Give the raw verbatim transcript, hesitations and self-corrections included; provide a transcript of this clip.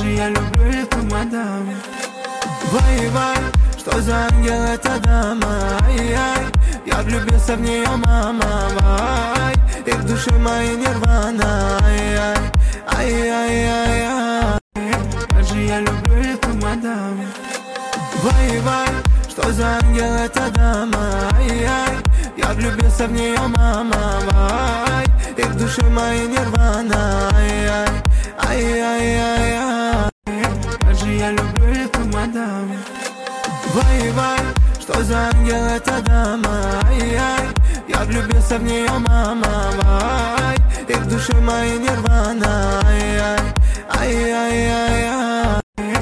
же я люблю эту мадам. Вай-вай, что за ангел эта дама? Ай-яй, я влюбился в нее, мама. Вай, и в душе моей нирвана. Ай-яй, ай-яй-яй-яй, как же я люблю эту мадам. Вай-вай, что за ангел эта дама? Ай-яй, я влюбился в нее, мама. Вай, и в душе моей нирвана. Ай-яй, ай-яй-яй-яй, как же я люблю эту мадам. Вай-вай, что за ангел эта дама? Ай-яй, я влюбился в нее, мама. Вай, и в душе моей нирвана. Ай-яй, ай-яй-яй-яй.